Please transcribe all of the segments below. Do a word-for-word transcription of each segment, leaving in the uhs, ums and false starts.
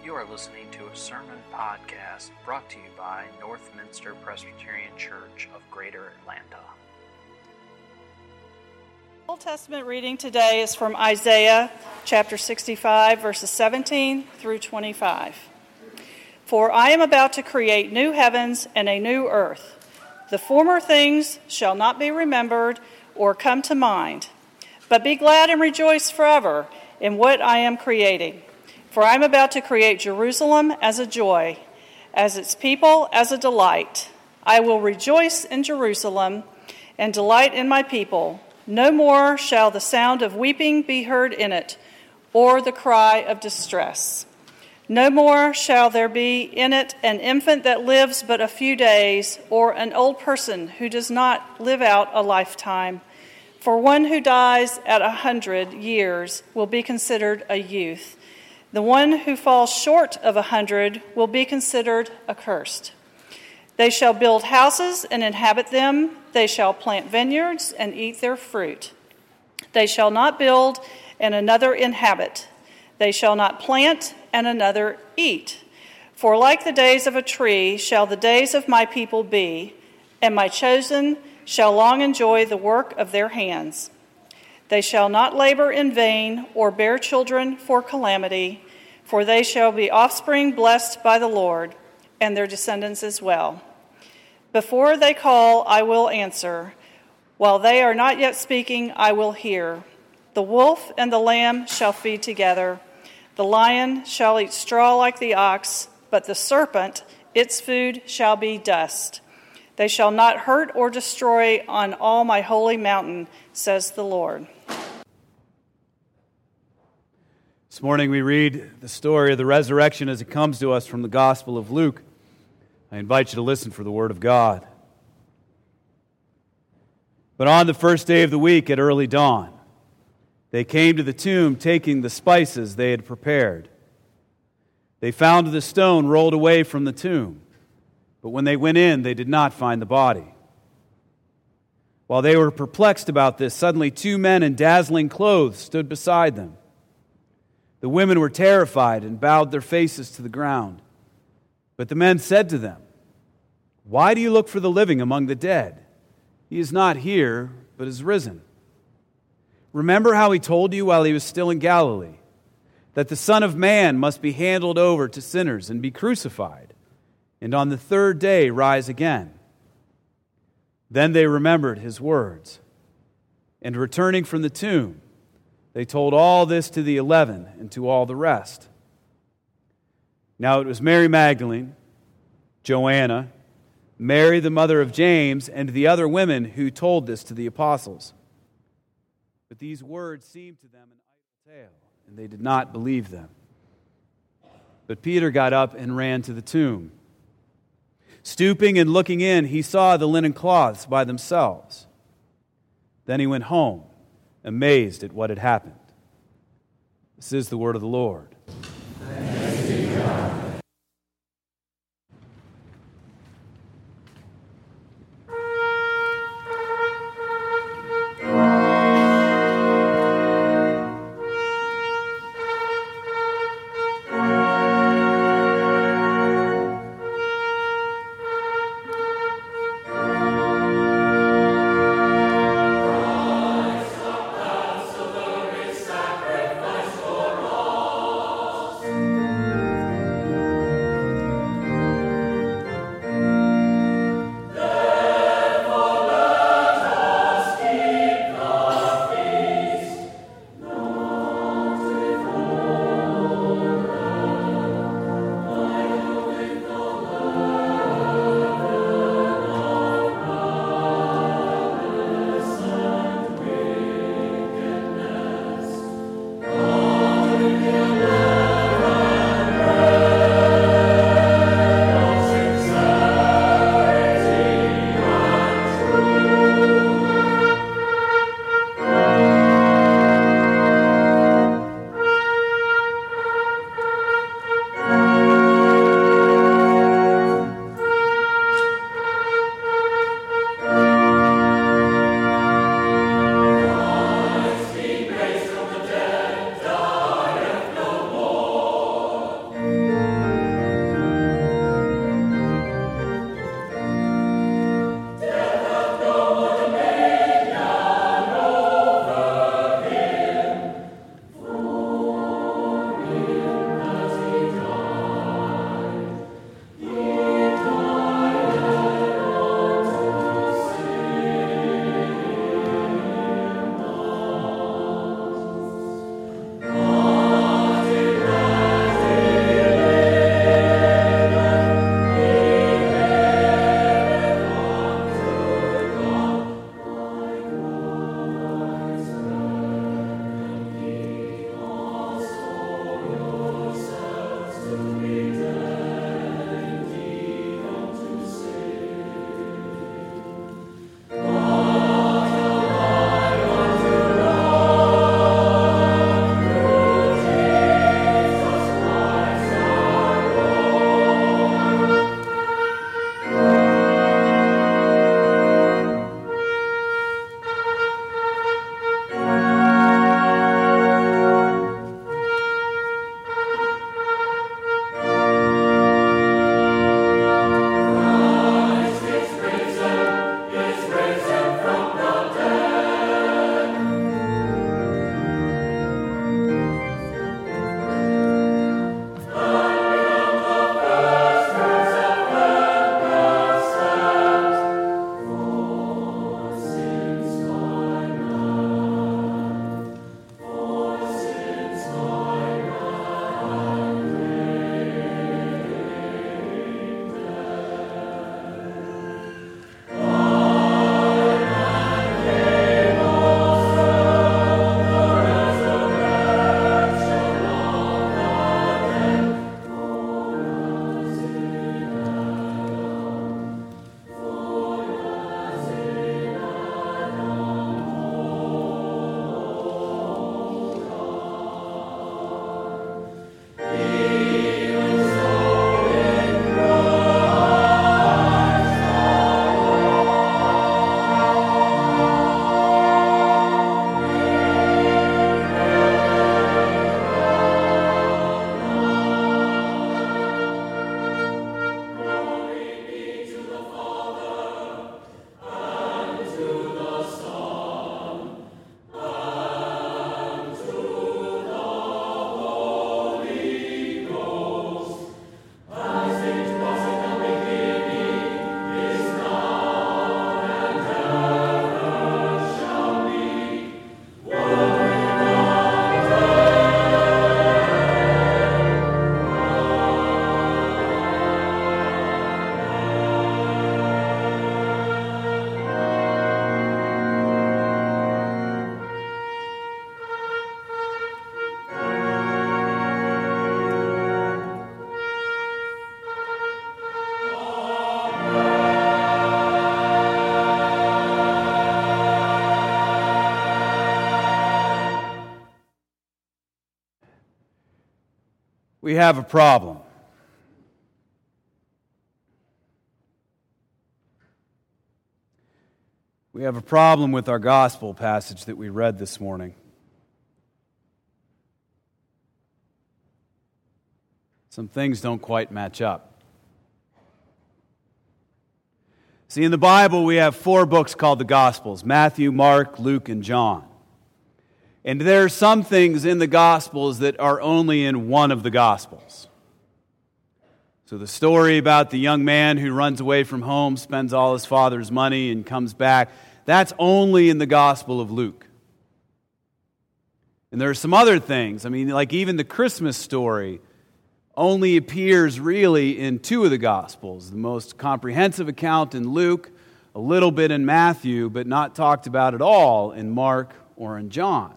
You are listening to a sermon podcast brought to you by Northminster Presbyterian Church of Greater Atlanta. Old Testament reading today is from Isaiah chapter sixty-five, verses seventeen through twenty-five. For I am about to create new heavens and a new earth. The former things shall not be remembered or come to mind, but be glad and rejoice forever in what I am creating. For I am about to create Jerusalem as a joy, as its people as a delight. I will rejoice in Jerusalem and delight in my people. No more shall the sound of weeping be heard in it, or the cry of distress. No more shall there be in it an infant that lives but a few days, or an old person who does not live out a lifetime. For one who dies at a hundred years will be considered a youth. The one who falls short of a hundred will be considered accursed. They shall build houses and inhabit them. They shall plant vineyards and eat their fruit. They shall not build and another inhabit. They shall not plant and another eat. For like the days of a tree shall the days of my people be, and my chosen shall long enjoy the work of their hands. They shall not labor in vain or bear children for calamity, for they shall be offspring blessed by the Lord, and their descendants as well. Before they call, I will answer. While they are not yet speaking, I will hear. The wolf and the lamb shall feed together. The lion shall eat straw like the ox, but the serpent, its food shall be dust. They shall not hurt or destroy on all my holy mountain, says the Lord. This morning we read the story of the resurrection as it comes to us from the Gospel of Luke. I invite you to listen for the Word of God. But on the first day of the week at early dawn, they came to the tomb taking the spices they had prepared. They found the stone rolled away from the tomb, but when they went in, they did not find the body. While they were perplexed about this, suddenly two men in dazzling clothes stood beside them. The women were terrified and bowed their faces to the ground. But the men said to them, "Why do you look for the living among the dead? He is not here, but is risen. Remember how he told you while he was still in Galilee, that the Son of Man must be handed over to sinners and be crucified, and on the third day rise again." Then they remembered his words, and returning from the tomb, they told all this to the eleven and to all the rest. Now it was Mary Magdalene, Joanna, Mary the mother of James, and the other women who told this to the apostles. But these words seemed to them an idle tale, and they did not believe them. But Peter got up and ran to the tomb. Stooping and looking in, he saw the linen cloths by themselves. Then he went home, amazed at what had happened. This is the word of the Lord. Thanks be to God. We have a problem. We have a problem with our gospel passage that we read this morning. Some things don't quite match up. See, in the Bible, we have four books called the Gospels: Matthew, Mark, Luke, and John. And there are some things in the Gospels that are only in one of the Gospels. So the story about the young man who runs away from home, spends all his father's money, and comes back, that's only in the Gospel of Luke. And there are some other things. I mean, like even the Christmas story only appears really in two of the Gospels. The most comprehensive account in Luke, a little bit in Matthew, but not talked about at all in Mark or in John.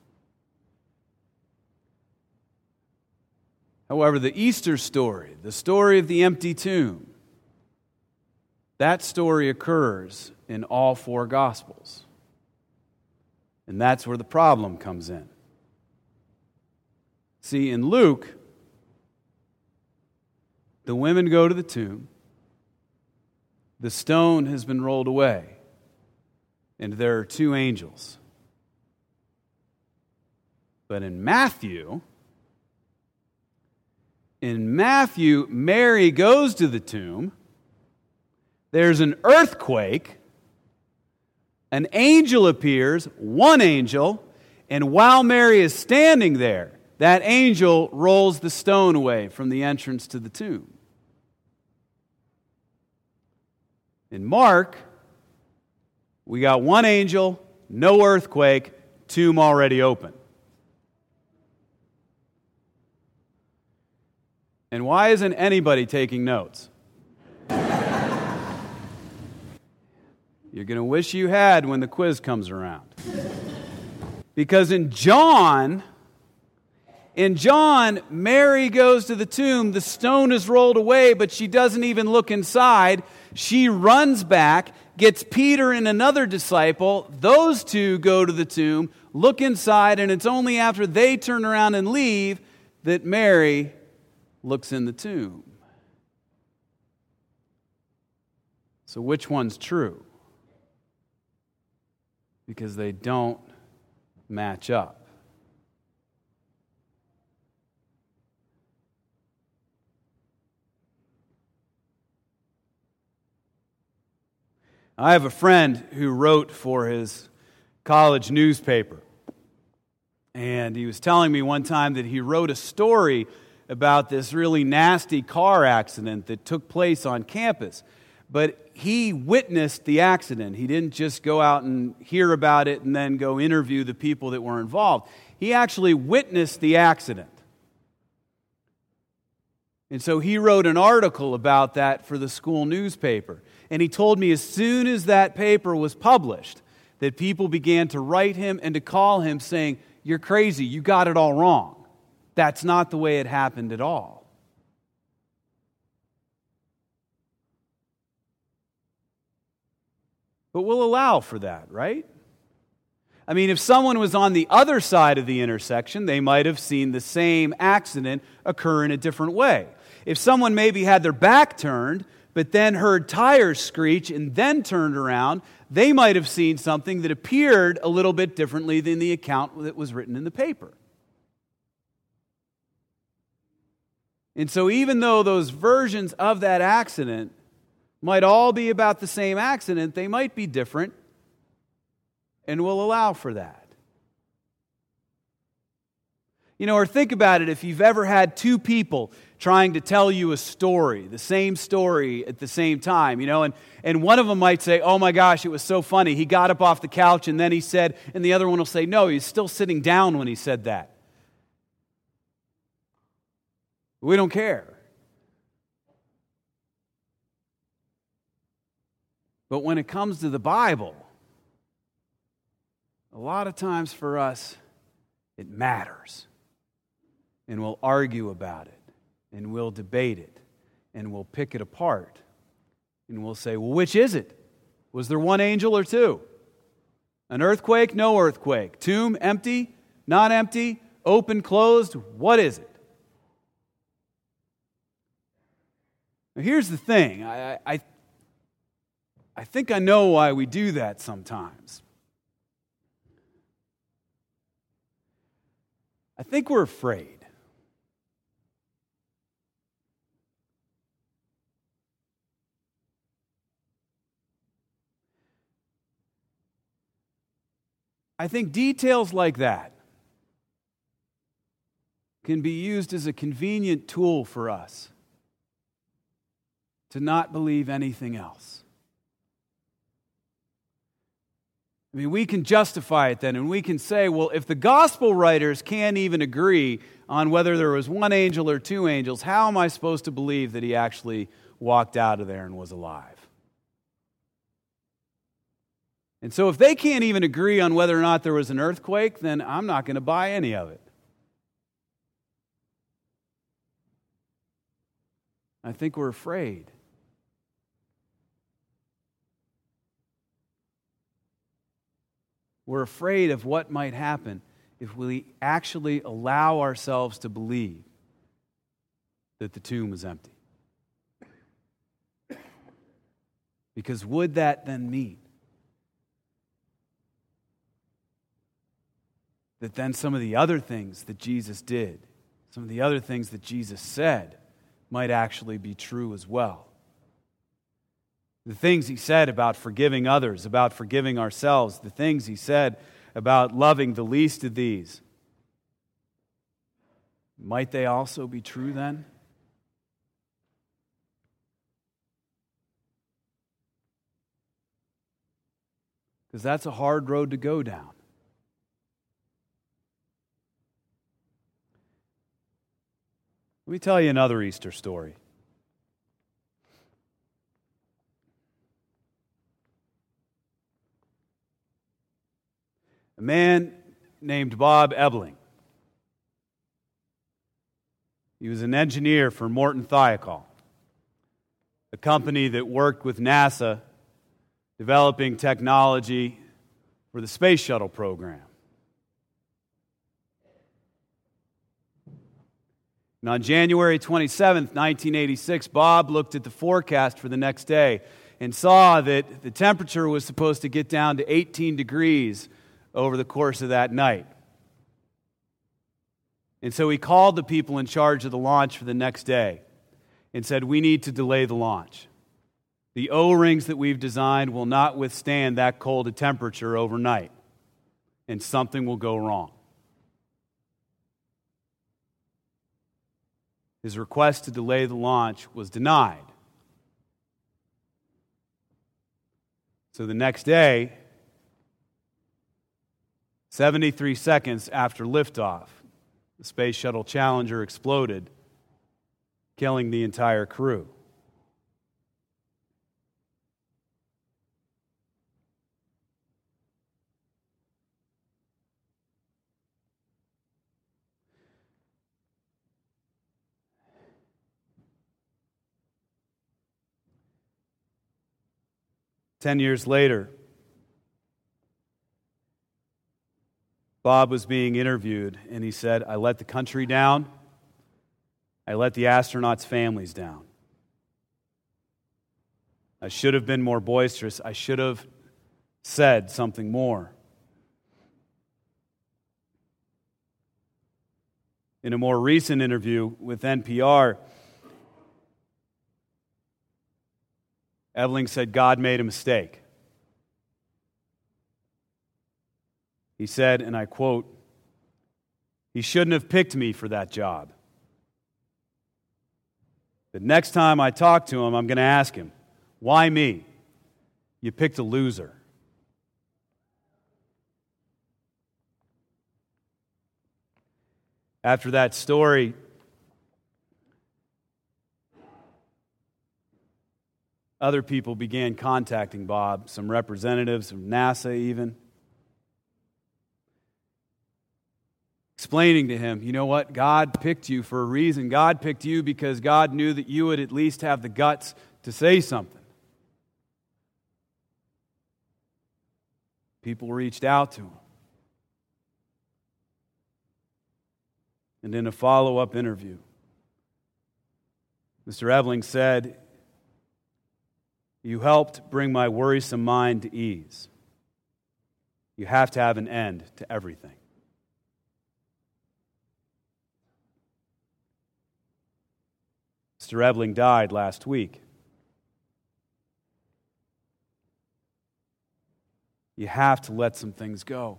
However, the Easter story, the story of the empty tomb, that story occurs in all four Gospels. And that's where the problem comes in. See, in Luke, the women go to the tomb, the stone has been rolled away, and there are two angels. But in Matthew, in Matthew, Mary goes to the tomb, there's an earthquake, an angel appears, one angel, and while Mary is standing there, that angel rolls the stone away from the entrance to the tomb. In Mark, we got one angel, no earthquake, tomb already open. And why isn't anybody taking notes? You're going to wish you had when the quiz comes around. Because in John, in John, Mary goes to the tomb, the stone is rolled away, but she doesn't even look inside. She runs back, gets Peter and another disciple. Those two go to the tomb, look inside, and it's only after they turn around and leave that Mary looks in the tomb. So which one's true? Because they don't match up. I have a friend who wrote for his college newspaper. And he was telling me one time that he wrote a story about this really nasty car accident that took place on campus. But he witnessed the accident. He didn't just go out and hear about it and then go interview the people that were involved. He actually witnessed the accident. And so he wrote an article about that for the school newspaper. And he told me as soon as that paper was published, that people began to write him and to call him saying, "You're crazy, you got it all wrong. That's not the way it happened at all." But we'll allow for that, right? I mean, if someone was on the other side of the intersection, they might have seen the same accident occur in a different way. If someone maybe had their back turned, but then heard tires screech and then turned around, they might have seen something that appeared a little bit differently than the account that was written in the paper. And so even though those versions of that accident might all be about the same accident, they might be different, and we'll allow for that. You know, or think about it, if you've ever had two people trying to tell you a story, the same story at the same time, you know, and, and one of them might say, "Oh my gosh, it was so funny. He got up off the couch and then he said," and the other one will say, "No, he's still sitting down when he said that." We don't care. But when it comes to the Bible, a lot of times for us, it matters. And we'll argue about it. And we'll debate it. And we'll pick it apart. And we'll say, well, which is it? Was there one angel or two? An earthquake, no earthquake. Tomb, empty, not empty, open, closed, what is it? Now, here's the thing. I, I, I think I know why we do that sometimes. I think we're afraid. I think details like that can be used as a convenient tool for us to not believe anything else. I mean, we can justify it then, and we can say, well, if the gospel writers can't even agree on whether there was one angel or two angels, how am I supposed to believe that he actually walked out of there and was alive? And so if they can't even agree on whether or not there was an earthquake, then I'm not going to buy any of it. I think we're afraid. We're afraid of what might happen if we actually allow ourselves to believe that the tomb is empty. Because would that then mean that then some of the other things that Jesus did, some of the other things that Jesus said, might actually be true as well? The things he said about forgiving others, about forgiving ourselves, the things he said about loving the least of these, might they also be true then? Because that's a hard road to go down. Let me tell you another Easter story. A man named Bob Ebling. He was an engineer for Morton Thiokol, a company that worked with NASA developing technology for the space shuttle program. And on January twenty-seventh, nineteen eighty-six, Bob looked at the forecast for the next day and saw that the temperature was supposed to get down to eighteen degrees over the course of that night. And so he called the people in charge of the launch for the next day and said, we need to delay the launch. The O-rings that we've designed will not withstand that cold a temperature overnight, and something will go wrong. His request to delay the launch was denied. So the next day, seventy-three seconds after liftoff, the Space Shuttle Challenger exploded, killing the entire crew. Ten years later, Bob was being interviewed, and he said, I let the country down. I let the astronauts' families down. I should have been more boisterous. I should have said something more. In a more recent interview with N P R, Ebling said God made a mistake. He said, and I quote, he shouldn't have picked me for that job. The next time I talk to him, I'm going to ask him, why me? You picked a loser. After that story, other people began contacting Bob, some representatives from NASA even, explaining to him, you know what, God picked you for a reason. God picked you because God knew that you would at least have the guts to say something. People reached out to him. And in a follow-up interview, Mister Ebling said You helped bring my worrisome mind to ease. You have to have an end to everything. Mister Ebling died last week. You have to let some things go.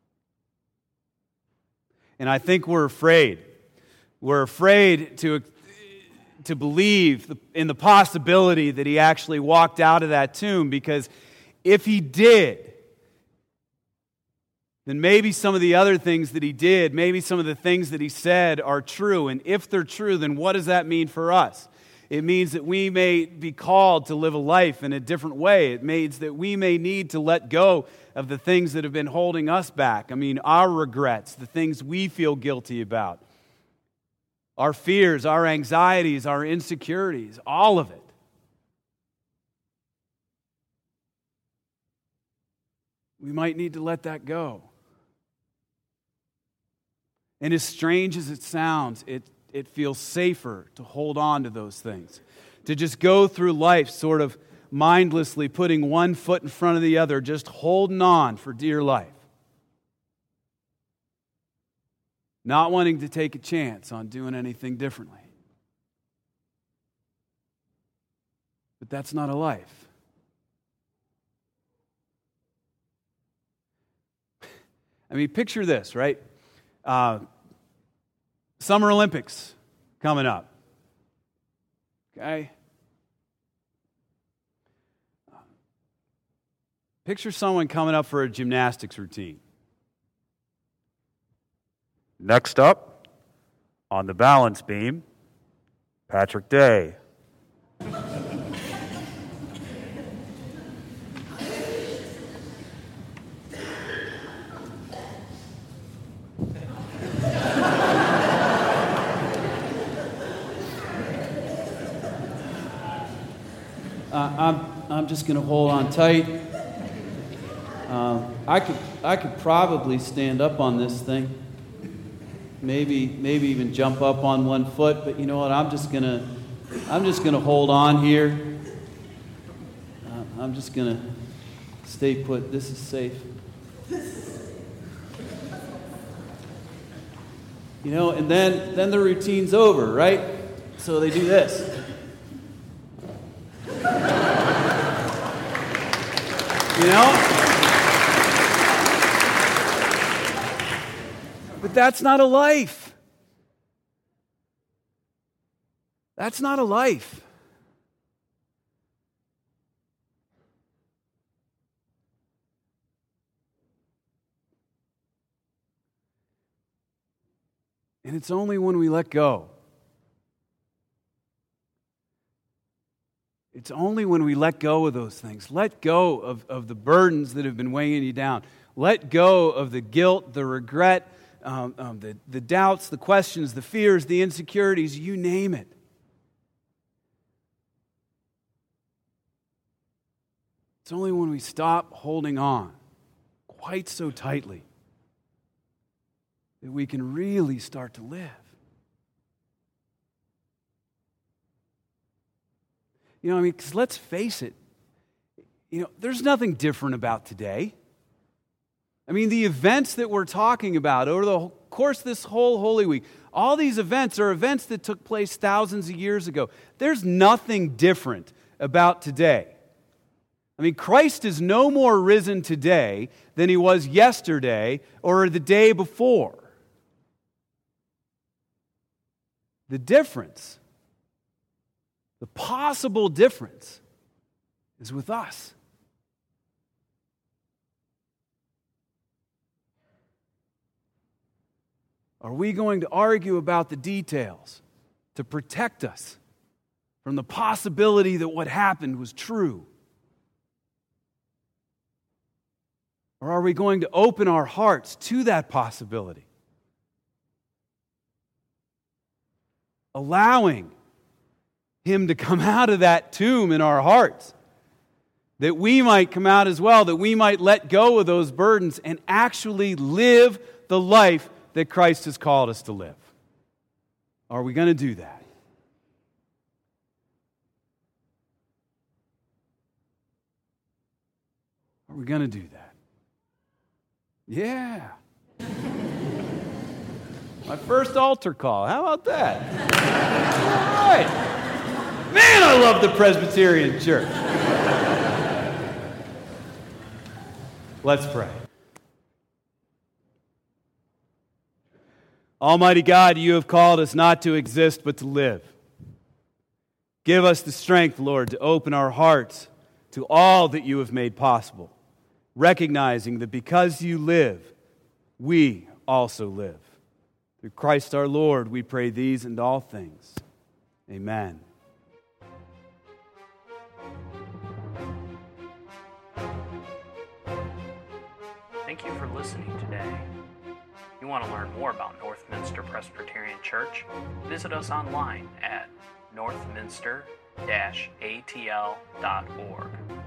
And I think we're afraid. We're afraid to, to believe in the possibility that he actually walked out of that tomb, because if he did, then maybe some of the other things that he did, maybe some of the things that he said are true. And if they're true, then what does that mean for us? It means that we may be called to live a life in a different way. It means that we may need to let go of the things that have been holding us back. I mean, our regrets, the things we feel guilty about, our fears, our anxieties, our insecurities, all of it. We might need to let that go. And as strange as it sounds, it It feels safer to hold on to those things, to just go through life sort of mindlessly putting one foot in front of the other, just holding on for dear life. Not wanting to take a chance on doing anything differently. But that's not a life. I mean, picture this, right? Uh, Summer Olympics coming up. Okay? Picture someone coming up for a gymnastics routine. Next up, on the balance beam, Patrick Day. Uh, I'm I'm just going to hold on tight. Uh, I could I could probably stand up on this thing. Maybe maybe even jump up on one foot. But you know what? I'm just gonna I'm just gonna hold on here. Uh, I'm just gonna stay put. This is safe. You know, and then then the routine's over, right? So they do this. You know? But that's not a life. That's not a life. And it's only when we let go. It's only when we let go of those things, let go of, of the burdens that have been weighing you down, let go of the guilt, the regret, um, um, the, the doubts, the questions, the fears, the insecurities, you name it. It's only when we stop holding on quite so tightly that we can really start to live. You know, I mean, because let's face it, you know, there's nothing different about today. I mean, the events that we're talking about over the course of this whole Holy Week, all these events are events that took place thousands of years ago. There's nothing different about today. I mean, Christ is no more risen today than he was yesterday or the day before. The difference, the possible difference, is with us. Are we going to argue about the details to protect us from the possibility that what happened was true? Or are we going to open our hearts to that possibility? Allowing him to come out of that tomb in our hearts, that we might come out as well, that we might let go of those burdens and actually live the life that Christ has called us to live. Are we going to do that? We're going to do that. Yeah. My first altar call. How about that? All right. Man, I love the Presbyterian Church. Let's pray. Almighty God, you have called us not to exist but to live. Give us the strength, Lord, to open our hearts to all that you have made possible, recognizing that because you live, we also live. Through Christ our Lord, we pray these and all things. Amen. Thank you for listening today. If you want to learn more about Northminster Presbyterian Church, visit us online at northminster dash a t l dot org.